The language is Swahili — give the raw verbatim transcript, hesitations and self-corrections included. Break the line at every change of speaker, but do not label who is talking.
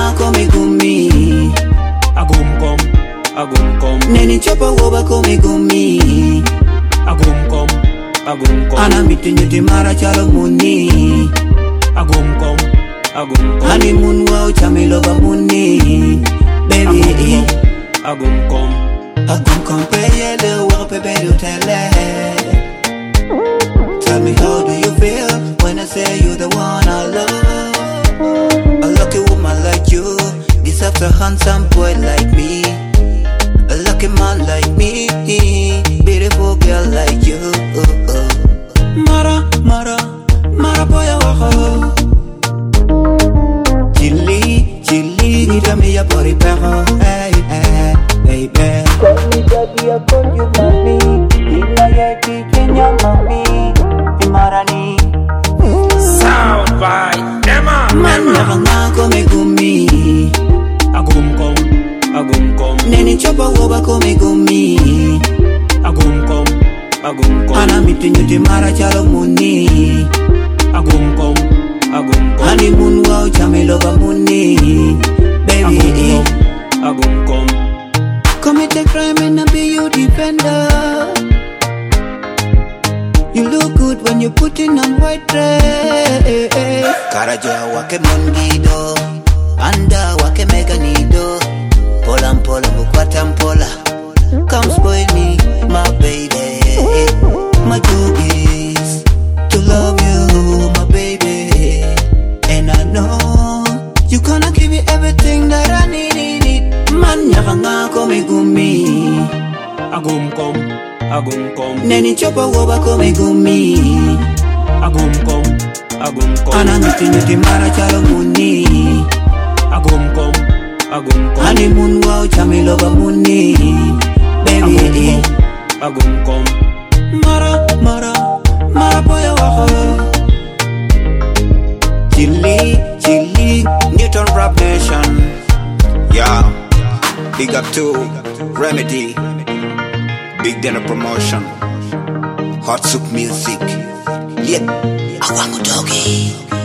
ngako megumi
Agum kom, agum kom,
neni chopa woba ko megumi
agum kom, agum kom,
ana mitinyuti mara chalo muni
agum kom, agum kom,
honeymoon wow chamiloba muni baby
agum kom,
agum kom peyele wape bedu tele. Tell me how do you feel when I say you're the one I love? A lucky woman like you deserves a handsome boy like me. A lucky man like me, beautiful girl like you. Mara, Mara, Mara boy waho. Chili, chili, nita me ya body peho. Hey, hey, baby. Call me daddy, I call you mommy. Ila ya ki Kenya mommy. Imarani.
sound by Emma,
Man
Emma,
ngako megumi
agum kom, agum kom,
neni chopa woba ko megumi
agum kom, agum kom,
ana mitinyuti mara chalo muni
agum kom, agum kom,
honeymoon wow chamiloba muni baby
agum kom,
commit a crime and I'll be your defender. You look good when you put in on white dress. Karaja wake mongido, anda wake mega nido. Pola mpola mukwata mpola. Come spoil me, my baby. My job is to love you, my baby. And I know you gonna give me everything that I need. need. Man nyakangako megumi.
agum kom, agum kom,
Neni chopa woba ko megumi
agum kom, agum kom,
ana mitinyuti mara chalo muni
agum kom, agum kom,
honeymoon wow chamiloba muni baby
agum kom,
Mara, Mara, Mara boya waho. Chili, Chili, Newton Rap Nation.
Yeah, big up to Remedy, Big Dinner Promotion, Hot Soup Music. Yeah,
Awangu dogi.